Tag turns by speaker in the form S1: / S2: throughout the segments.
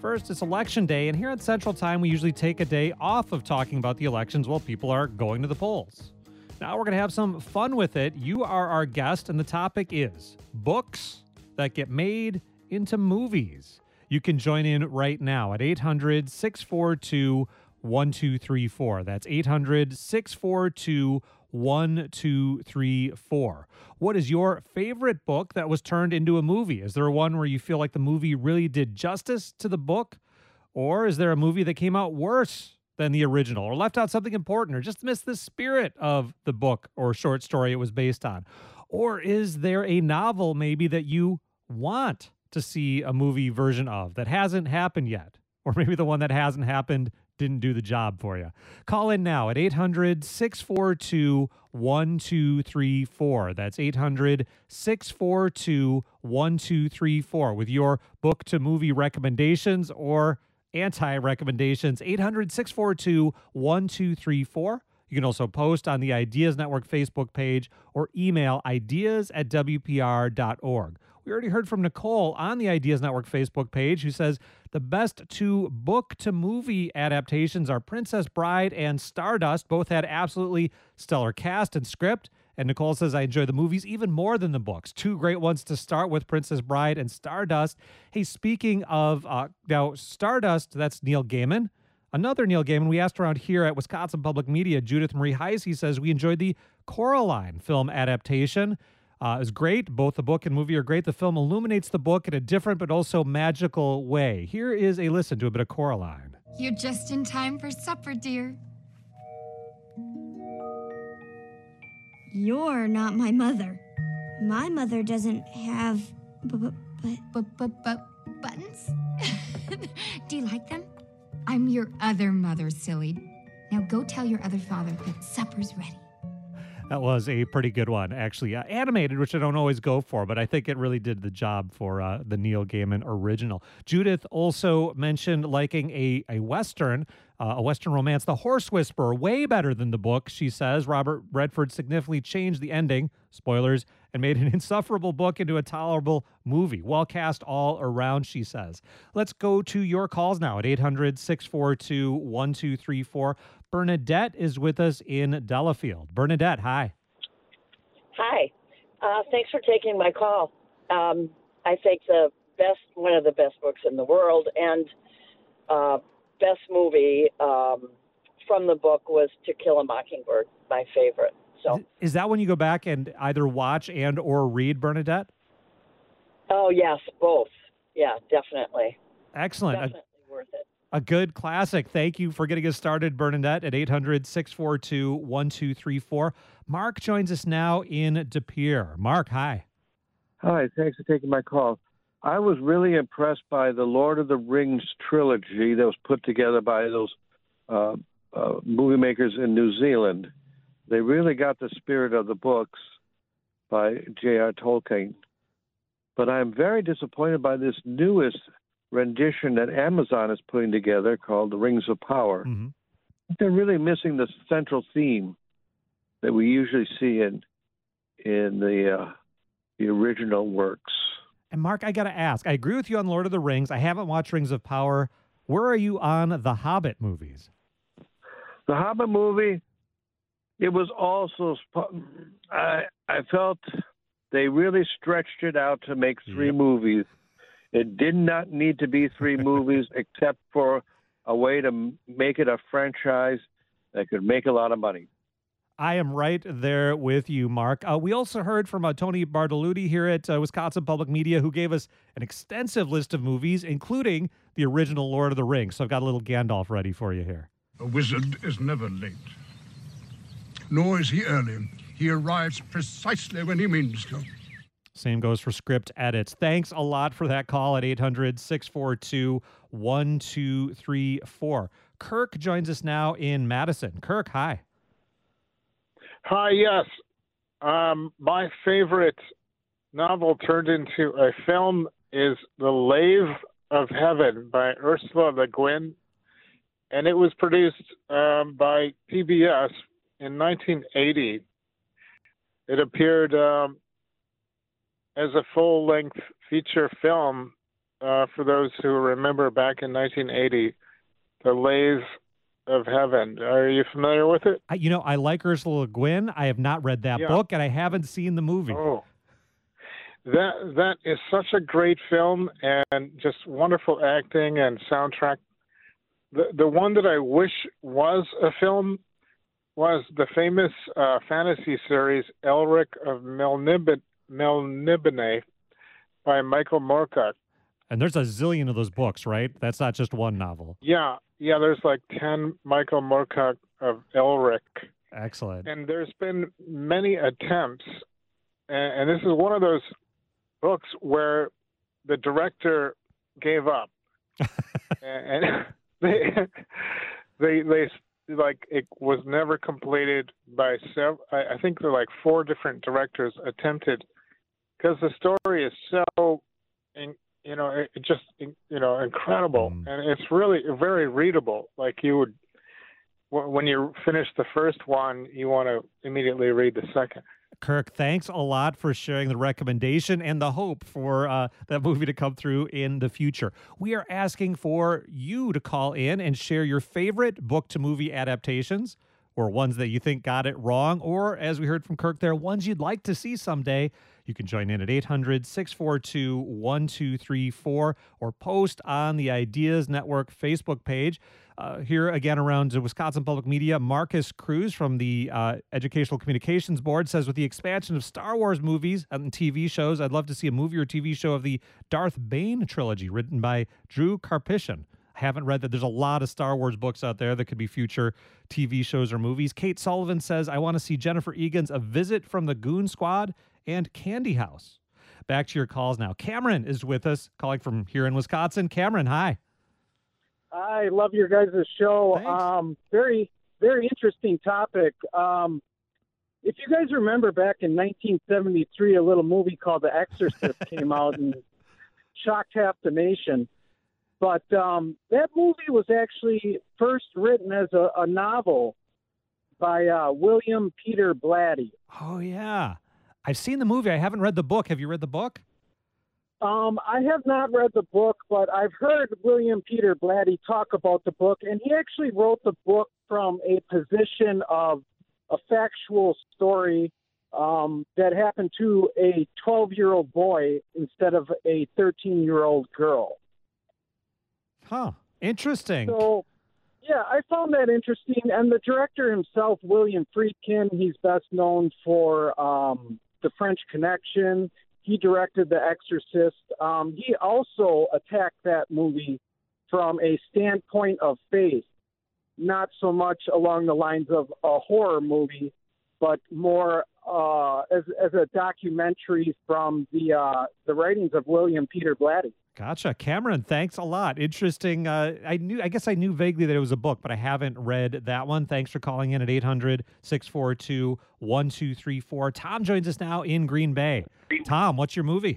S1: First, it's election day, and here at Central Time, we usually take a day off of talking about the elections while people are going to the polls. Now we're going to have some fun with it. You are our guest, and the topic is books that get made into movies. You can join in right now at 800-642-1234. That's 800-642-1234. What is your favorite book that was turned into a movie? Is there one where you feel like the movie really did justice to the book? Or is there a movie that came out worse than the original, or left out something important, or just missed the spirit of the book or short story it was based on? Or is there a novel maybe that you want to see a movie version of that hasn't happened yet? Or maybe the one that hasn't happened didn't do the job for you. Call in now at 800-642-1234. That's 800-642-1234 with your book to movie recommendations or anti-recommendations. 800-642-1234. You can also post on the Ideas Network Facebook page or email ideas@wpr.org. We already heard from Nicole on the Ideas Network Facebook page, who says the best two book-to-movie adaptations are Princess Bride and Stardust. Both had absolutely stellar cast and script. And Nicole says, I enjoy the movies even more than the books. Two great ones to start with, Princess Bride and Stardust. Hey, speaking of, now, Stardust, that's Neil Gaiman. Another Neil Gaiman, we asked around here at Wisconsin Public Media, Judith Marie Heisey says, we enjoyed the Coraline film adaptation. Is great. Both the book and movie are great. The film illuminates the book in a different but also magical way. Here is a listen to a bit of Coraline.
S2: You're just in time for supper, dear.
S3: You're not my mother. My mother doesn't have
S2: buttons? Do you like them? I'm your other mother, silly. Now go tell your other father that supper's ready.
S1: That was a pretty good one, actually. Animated, which I don't always go for, but I think it really did the job for the Neil Gaiman original. Judith also mentioned liking a Western romance, The Horse Whisperer, way better than the book, she says. Robert Redford significantly changed the ending, spoilers, and made an insufferable book into a tolerable movie. Well cast all around, she says. Let's go to your calls now at 800-642-1234. Bernadette is with us in Delafield. Bernadette, hi.
S4: Hi. Thanks for taking my call. I think one of the best books in the world, and best movie from the book was To Kill a Mockingbird, my favorite. So,
S1: is that when you go back and either watch and or read, Bernadette?
S4: Oh, yes, both. Yeah, definitely.
S1: Excellent.
S4: Definitely worth it.
S1: A good classic. Thank you for getting us started, Bernadette, at 800-642-1234. Mark joins us now in De Pere. Mark, hi.
S5: Hi, thanks for taking my call. I was really impressed by the Lord of the Rings trilogy that was put together by those movie makers in New Zealand. They really got the spirit of the books by J.R. Tolkien. But I'm very disappointed by this newest rendition that Amazon is putting together called The Rings of Power.
S1: Mm-hmm.
S5: They're really missing the central theme that we usually see in the original works.
S1: And Mark, I got to ask, I agree with you on Lord of the Rings. I haven't watched Rings of Power. Where are you on the Hobbit movies?
S5: The Hobbit movie, it was also, I felt they really stretched it out to make three movies. It did not need to be three movies except for a way to make it a franchise that could make a lot of money.
S1: I am right there with you, Mark. We also heard from Tony Bartolucci here at Wisconsin Public Media, who gave us an extensive list of movies, including the original Lord of the Rings. So I've got a little Gandalf ready for you here.
S6: A wizard is never late, nor is he early. He arrives precisely when he means to.
S1: Same goes for script edits. Thanks a lot for that call at 800-642-1234. Kirk joins us now in Madison. Kirk, hi.
S7: Hi, yes. My favorite novel turned into a film is The Lave of Heaven by Ursula Le Guin, and it was produced by PBS in 1980. It appeared as a full-length feature film for those who remember back in 1980, The Lays of Heaven. Are you familiar with it?
S1: I like Ursula Le Guin. I have not read that
S7: Yeah.
S1: book, and I haven't seen the movie.
S7: Oh, that is such a great film and just wonderful acting and soundtrack. The one that I wish was a film was the famous fantasy series Elric of Melniboné by Michael Moorcock.
S1: And there's a zillion of those books, right? That's not just one novel.
S7: Yeah, there's like 10 Michael Moorcock of Elric.
S1: Excellent.
S7: And there's been many attempts, and this is one of those books where the director gave up. and they like it was never completed by several. I think there are like 4 different directors attempted, because the story is so, incredible, and it's really very readable. Like you would, when you finish the first one, you want to immediately read the second.
S1: Kirk, thanks a lot for sharing the recommendation and the hope for that movie to come through in the future. We are asking for you to call in and share your favorite book-to-movie adaptations, or ones that you think got it wrong, or, as we heard from Kirk there, ones you'd like to see someday. You can join in at 800-642-1234 or post on the Ideas Network Facebook page. Here again around Wisconsin Public Media, Marcus Cruz from the Educational Communications Board says, with the expansion of Star Wars movies and TV shows, I'd love to see a movie or TV show of the Darth Bane trilogy written by Drew Karpyshyn. I haven't read that. There's a lot of Star Wars books out there that could be future TV shows or movies. Kate Sullivan says, I want to see Jennifer Egan's A Visit from the Goon Squad and Candy House. Back to your calls now. Cameron is with us, calling from here in Wisconsin. Cameron, hi.
S8: I love your guys' show.
S1: Thanks.
S8: Very, very interesting topic. If you guys remember back in 1973, a little movie called The Exorcist came out and shocked half the nation. But that movie was actually first written as a novel by William Peter Blatty.
S1: Oh, yeah. I've seen the movie. I haven't read the book. Have you read the book?
S8: I have not read the book, but I've heard William Peter Blatty talk about the book, and he actually wrote the book from a position of a factual story that happened to a 12-year-old boy instead of a 13-year-old girl.
S1: Huh. Interesting.
S8: So, yeah, I found that interesting. And the director himself, William Friedkin, he's best known for The French Connection. He directed The Exorcist. He also attacked that movie from a standpoint of faith, not so much along the lines of a horror movie, but more as a documentary from the writings of William Peter Blatty.
S1: Gotcha. Cameron, thanks a lot. Interesting. I guess I knew vaguely that it was a book, but I haven't read that one. Thanks for calling in at 800-642-1234. Tom joins us now in Green Bay. Tom, what's your movie?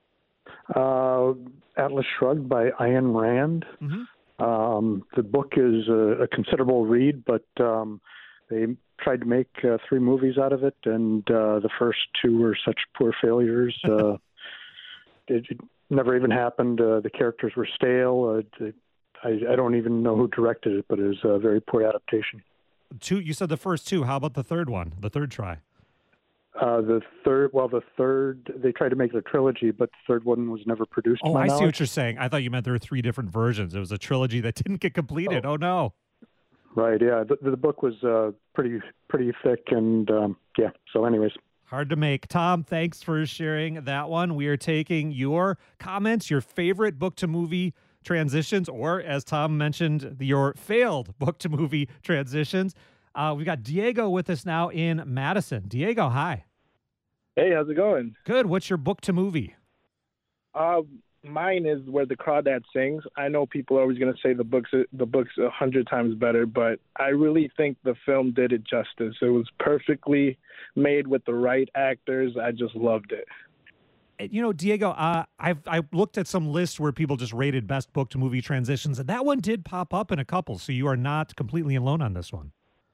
S9: Atlas Shrugged by Ayn Rand.
S1: Mm-hmm.
S9: The book is a considerable read, but they tried to make 3 movies out of it, and the first 2 were such poor failures. It never even happened. The characters were stale. I don't even know who directed it, but it was a very poor adaptation.
S1: 2, you said the first 2. How about the third one, the third try?
S9: The third, they tried to make it a trilogy, but the third one was never produced.
S1: Oh, I see what you're saying. I thought you meant there were 3 different versions. It was a trilogy that didn't get completed. Oh no.
S9: Right, yeah. The book was pretty thick, and yeah. So anyways.
S1: Hard to make. Tom, thanks for sharing that one. We are taking your comments, your favorite book-to-movie transitions, or, as Tom mentioned, your failed book-to-movie transitions. We've got Diego with us now in Madison. Diego, hi.
S10: Hey, how's it going?
S1: Good. What's your book-to-movie?
S10: Mine is Where the Crawdad Sings. I know people are always going to say the book's 100 times better, but I really think the film did it justice. It was perfectly made with the right actors. I just loved it.
S1: You know, Diego, I've looked at some lists where people just rated best book-to-movie transitions, and that one did pop up in a couple, so you are not completely alone on this one.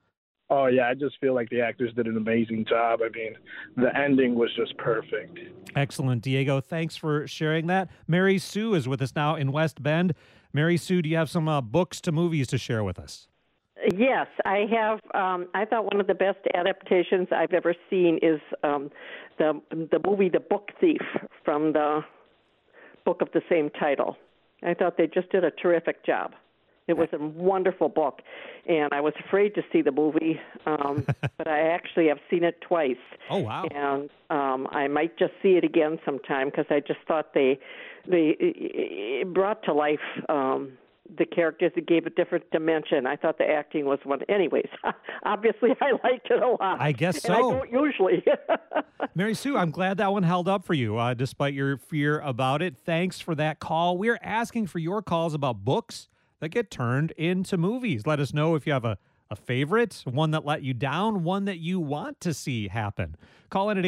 S10: Oh, yeah, I just feel like the actors did an amazing job. I mean, the ending was just perfect.
S1: Excellent, Diego. Thanks for sharing that. Mary Sue is with us now in West Bend. Mary Sue, do you have some books to movies to share with us?
S11: Yes, I have. I thought one of the best adaptations I've ever seen is the movie The Book Thief from the book of the same title. I thought they just did a terrific job. It was a wonderful book, and I was afraid to see the movie, but I actually have seen it twice.
S1: Oh, wow.
S11: And I might just see it again sometime because I just thought they brought to life the characters. It gave a different dimension. I thought the acting was one. Anyways, obviously I liked it a lot.
S1: I guess so.
S11: And I don't usually.
S1: Mary Sue, I'm glad that one held up for you, despite your fear about it. Thanks for that call. We're asking for your calls about books that get turned into movies. Let us know if you have a favorite, one that let you down, one that you want to see happen. Call in at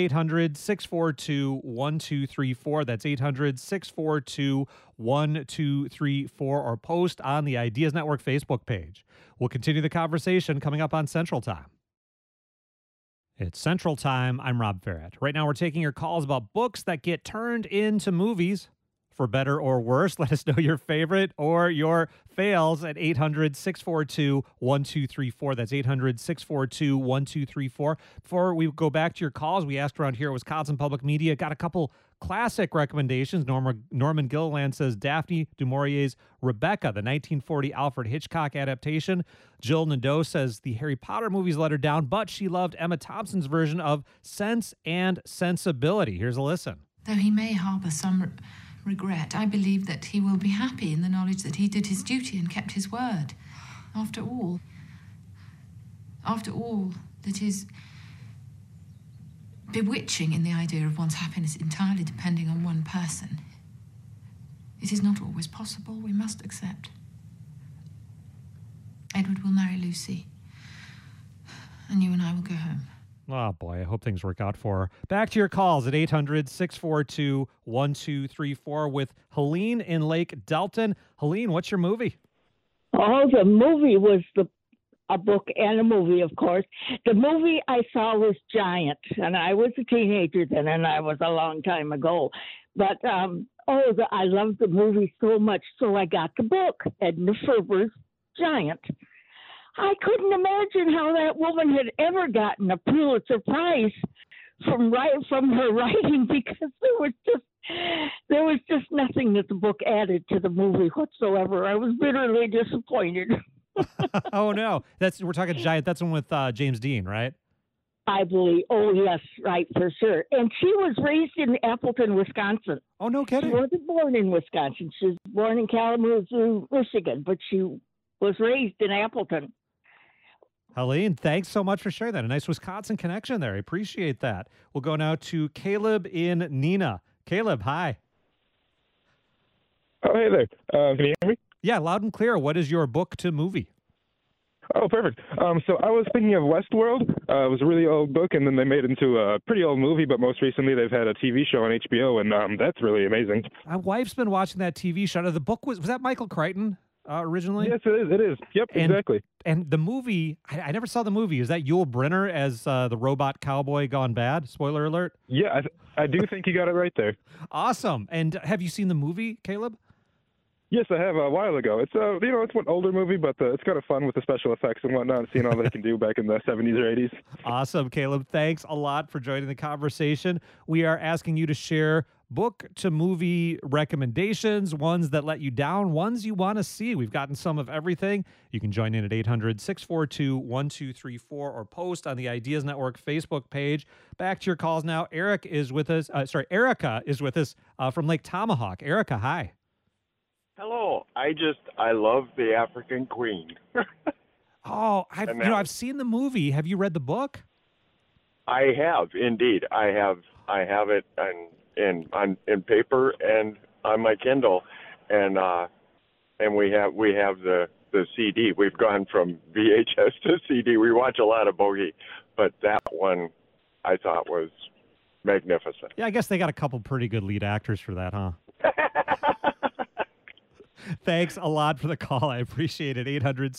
S1: 800-642-1234. That's 800-642-1234, or post on the Ideas Network Facebook page. We'll continue the conversation coming up on Central Time. It's Central Time. I'm Rob Farrett. Right now we're taking your calls about books that get turned into movies. For better or worse, let us know your favorite or your fails at 800-642-1234. That's 800-642-1234. Before we go back to your calls, we asked around here at Wisconsin Public Media, got a couple classic recommendations. Norman Gilliland says Daphne du Maurier's Rebecca, the 1940 Alfred Hitchcock adaptation. Jill Nadeau says the Harry Potter movies let her down, but she loved Emma Thompson's version of Sense and Sensibility. Here's a listen.
S12: Though he may harbor some regret, I believe that he will be happy in the knowledge that he did his duty and kept his word. After all, that is bewitching in the idea of one's happiness entirely depending on one person. It is not always possible, we must accept. Edward will marry Lucy, and you and I will go home.
S1: Oh, boy, I hope things work out for her. Back to your calls at 800-642-1234 with Helene in Lake Delton. Helene, what's your movie?
S13: Oh, the movie was a book and a movie, of course. The movie I saw was Giant, and I was a teenager then, and I was a long time ago. But, I loved the movie so much, so I got the book, Edna Ferber's Giant. I couldn't imagine how that woman had ever gotten a Pulitzer Prize from her writing, because there was just nothing that the book added to the movie whatsoever. I was bitterly disappointed.
S1: Oh no, we're talking Giant. That's one with James Dean, right?
S13: I believe. Oh yes, right, for sure. And she was raised in Appleton, Wisconsin.
S1: Oh, no kidding.
S13: She wasn't born in Wisconsin. She was born in Kalamazoo, Michigan, but she was raised in Appleton.
S1: Helene, thanks so much for sharing that. A nice Wisconsin connection there. I appreciate that. We'll go now to Caleb in Neenah. Caleb, hi.
S14: Oh, hey there. Can you hear me?
S1: Yeah, loud and clear. What is your book to movie?
S14: Oh, perfect. So I was thinking of Westworld. It was a really old book, and then they made it into a pretty old movie, but most recently they've had a TV show on HBO, and that's really amazing.
S1: My wife's been watching that TV show. The book was that Michael Crichton? Originally?
S14: Yes, it is. It is. Yep, exactly.
S1: And the movie, I never saw the movie. Is that Yul Brynner as the robot cowboy gone bad? Spoiler alert.
S14: Yeah, I do think you got it right there.
S1: Awesome. And have you seen the movie, Caleb?
S14: Yes, I have a while ago. It's it's an older movie, but it's kind of fun with the special effects and whatnot, seeing all they can do back in the 70s or 80s.
S1: Awesome, Caleb. Thanks a lot for joining the conversation. We are asking you to share book to movie recommendations, ones that let you down, ones you want to see. We've gotten some of everything. You can join in at 800-642-1234 or post on the Ideas Network Facebook page. Back to your calls now. Erica is with us from Lake Tomahawk. Erica, hi.
S15: Hello. I love The African Queen.
S1: Oh, I've seen the movie. Have you read the book?
S15: I have indeed. I have it in paper and on my Kindle, and we have the CD. We've gone from VHS to CD. We watch a lot of Bogey, but that one I thought was magnificent.
S1: Yeah, I guess they got a couple pretty good lead actors for that, huh? Thanks a lot for the call. I appreciate it.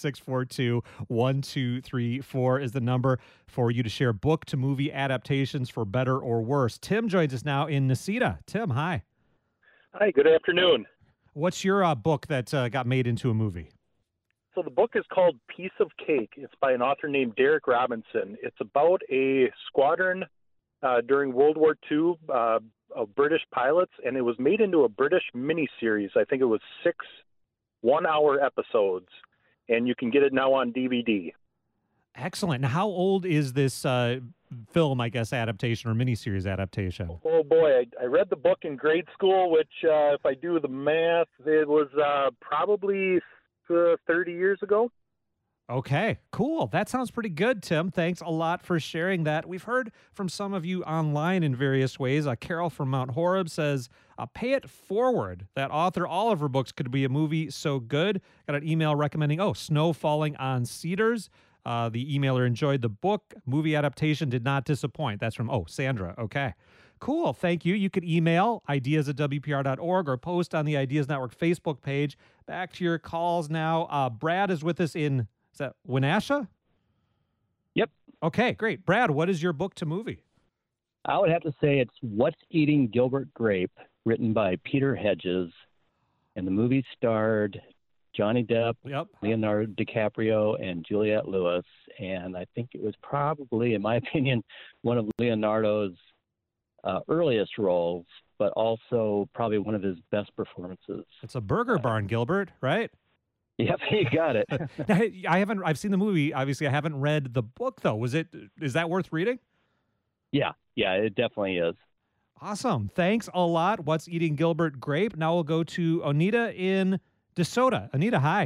S1: 800-642-1234 is the number for you to share book to movie adaptations for better or worse. Tim joins us now in Necedah. Tim, hi.
S16: Hi, good afternoon.
S1: What's your book that got made into a movie?
S16: So the book is called Piece of Cake. It's by an author named Derek Robinson. It's about a squadron during World War II of British pilots, and it was made into a British miniseries. I think it was 6 one-hour episodes, and you can get it now on DVD.
S1: Excellent. Now, how old is this film, I guess, adaptation or miniseries adaptation?
S16: Oh, boy. I read the book in grade school, which, if I do the math, it was probably 30 years ago.
S1: Okay, cool. That sounds pretty good, Tim. Thanks a lot for sharing that. We've heard from some of you online in various ways. Carol from Mount Horeb says, pay it forward. That author, all of her books could be a movie so good. Got an email recommending, Snow Falling on Cedars. The emailer enjoyed the book. Movie adaptation did not disappoint. That's from, Sandra. Okay. Cool. Thank you. You could email ideas@wpr.org or post on the Ideas Network Facebook page. Back to your calls now. Brad is with us in, is that Wenatchee?
S17: Yep.
S1: Okay, great. Brad, what is your book to movie?
S17: I would have to say it's What's Eating Gilbert Grape, written by Peter Hedges. And the movie starred Johnny Depp, Leonardo DiCaprio, and Juliette Lewis. And I think it was probably, in my opinion, one of Leonardo's earliest roles, but also probably one of his best performances.
S1: It's a burger barn, Gilbert, right?
S17: Yep, you got it.
S1: Now, I've seen the movie. Obviously, I haven't read the book, though. Is that worth reading?
S17: Yeah, it definitely is.
S1: Awesome. Thanks a lot. What's Eating Gilbert Grape? Now we'll go to Onita in DeSoto. Anita, hi.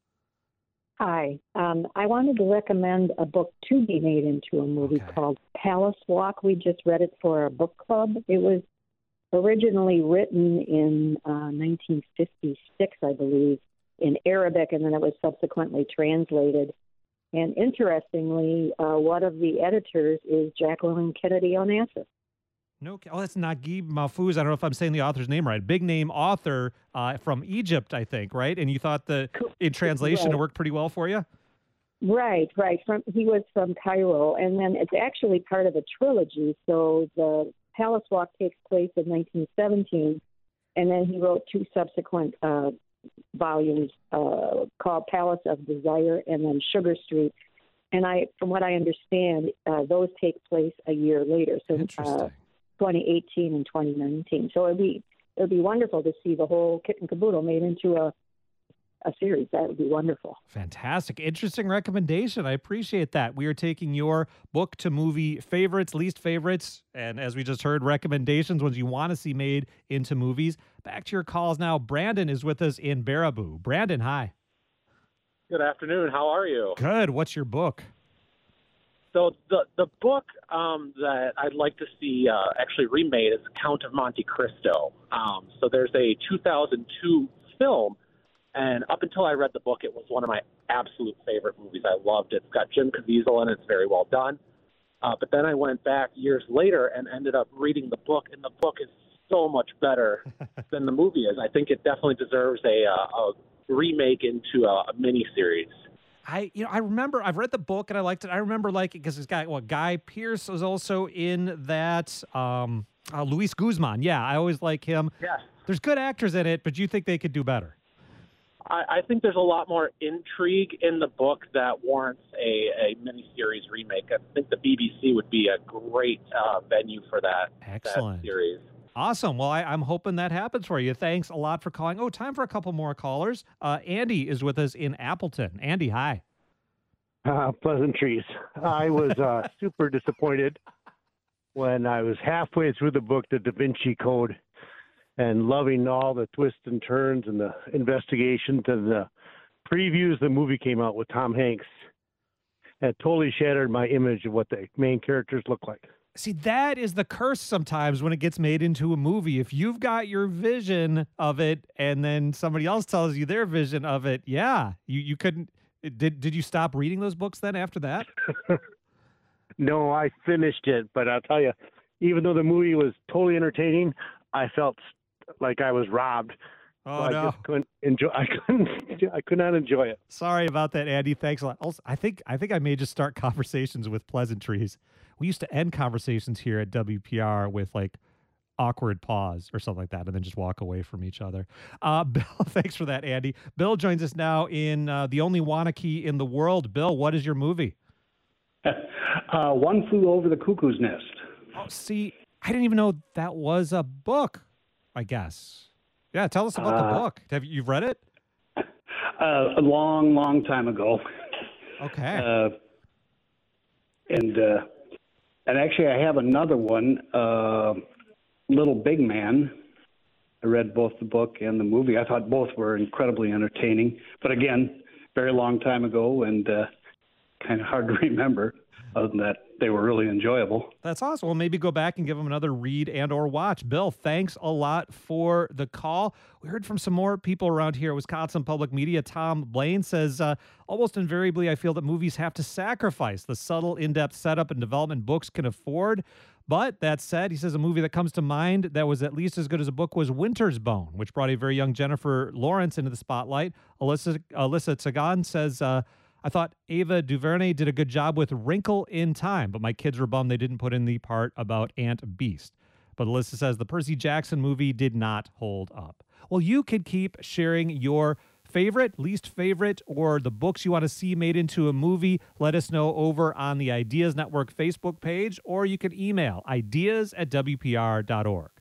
S18: Hi. I wanted to recommend a book to be made into a movie called Palace Walk. We just read it for our book club. It was originally written in 1956, I believe, in Arabic, and then it was subsequently translated. And interestingly, one of the editors is Jacqueline Kennedy Onassis.
S1: No, that's Naguib Mahfouz. I don't know if I'm saying the author's name right. Big name author from Egypt, I think, right? And you thought in translation it worked pretty well for you?
S18: Right. He was from Cairo, and then it's actually part of a trilogy. So the Palace Walk takes place in 1917, and then he wrote 2 subsequent volumes called Palace of Desire and then Sugar Street. And from what I understand, those take place a year later. So 2018 and 2019. So it'd be wonderful to see the whole kit and caboodle made into a series. That would be wonderful.
S1: Fantastic. Interesting recommendation. I appreciate that. We are taking your book to movie favorites, least favorites, and as we just heard, recommendations, ones you want to see made into movies. Back to your calls now. Brandon is with us in Baraboo. Brandon, hi.
S19: Good afternoon. How are you?
S1: Good. What's your book?
S19: So the book that I'd like to see actually remade is Count of Monte Cristo. So there's a 2002 film, and up until I read the book, it was one of my absolute favorite movies. I loved it. It's got Jim Caviezel in it. It's very well done. But then I went back years later and ended up reading the book, and the book is so much better than the movie is. I think it definitely deserves a remake into a miniseries.
S1: I remember I've read the book and I liked it. I remember liking it because it's got Guy Pearce was also in that. Luis Guzman. Yeah, I always like him.
S19: Yes.
S1: There's good actors in it, but you think they could do better?
S19: I think there's a lot more intrigue in the book that warrants a miniseries remake. I think the BBC would be a great venue for that.
S1: Excellent.
S19: That series.
S1: Awesome. Well, I'm hoping that happens for you. Thanks a lot for calling. Time for a couple more callers. Andy is with us in Appleton. Andy, hi.
S20: Pleasantries. I was super disappointed when I was halfway through the book, The Da Vinci Code, and loving all the twists and turns and the investigations and the previews the movie came out with Tom Hanks. And it totally shattered my image of what the main characters look like.
S1: See, that is the curse sometimes when it gets made into a movie. If you've got your vision of it and then somebody else tells you their vision of it, you couldn't. Did you stop reading those books then after that?
S20: No, I finished it, but I'll tell you, even though the movie was totally entertaining, I felt like I was robbed
S1: Oh,
S20: I
S1: no.
S20: just couldn't enjoy. I could not enjoy it.
S1: Sorry about that, Andy. Thanks a lot. Also, I think I may just start conversations with pleasantries. We used to end conversations here at WPR with like awkward pause or something like that, and then just walk away from each other. Bill, thanks for that, Andy. Bill joins us now in The Only Wanakee in the World. Bill, what is your movie?
S21: One Flew Over the Cuckoo's Nest.
S1: Oh, see, I didn't even know that was a book, I guess. Yeah, tell us about the book. You've read it?
S21: A long, long time ago.
S1: Okay.
S21: And actually, I have another one, Little Big Man. I read both the book and the movie. I thought both were incredibly entertaining. But again, very long time ago and kind of hard to remember, other than that they were really enjoyable.
S1: That's awesome. Well, maybe go back and give them another read and or watch. Bill, thanks a lot for the call. We heard from some more people around here at Wisconsin Public Media. Tom Blaine says, almost invariably, I feel that movies have to sacrifice the subtle, in-depth setup and development books can afford. But that said, he says a movie that comes to mind that was at least as good as a book was Winter's Bone, which brought a very young Jennifer Lawrence into the spotlight. Alyssa Tsagan says, I thought Ava DuVernay did a good job with Wrinkle in Time, but my kids were bummed they didn't put in the part about Aunt Beast. But Alyssa says the Percy Jackson movie did not hold up. Well, you could keep sharing your favorite, least favorite, or the books you want to see made into a movie. Let us know over on the Ideas Network Facebook page, or you can email ideas@wpr.org.